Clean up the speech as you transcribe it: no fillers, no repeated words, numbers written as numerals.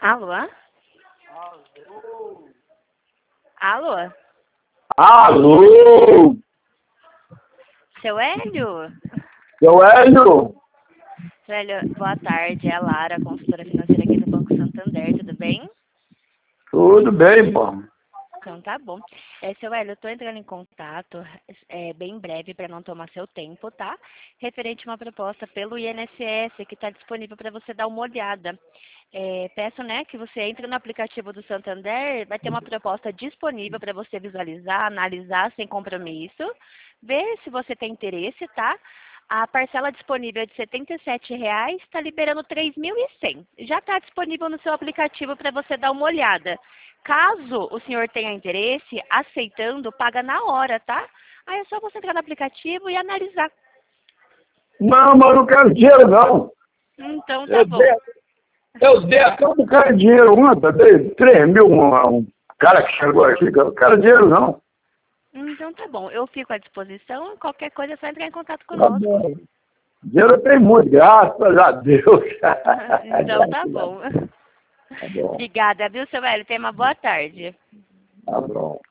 Alô? Alô? Alô? Seu Hélio? Seu Hélio? Seu Hélio, boa tarde. É a Lara, consultora financeira aqui do Banco Santander, tudo bem? Tudo bem, pô. Então tá bom. Seu Hélio, eu tô entrando em contato bem breve para não tomar seu tempo, tá? Referente a uma proposta pelo INSS que está disponível para você dar uma olhada. Peço, né, que você entre no aplicativo do Santander, vai ter uma proposta disponível para você visualizar, analisar sem compromisso, ver se você tem interesse, tá? A parcela disponível é de R$ 77,00, está liberando 3.100. Já está disponível no seu aplicativo para você dar uma olhada. Caso o senhor tenha interesse, aceitando, paga na hora, tá? Aí é só você entrar no aplicativo e analisar. Não, mas eu não quero dinheiro, não. Então tá bom. Eu dei até um cara de dinheiro ontem, dei 3 mil, um cara que chegou aqui, eu não quero dinheiro, não. Então tá bom. Eu fico à disposição. Qualquer coisa é só entrar em contato Tá conosco. bom. Dinheiro tem muito, graças a Deus. Então tá bom. Tá bom, Obrigada, viu, seu Hélio? Tenha uma boa tarde. tá bom.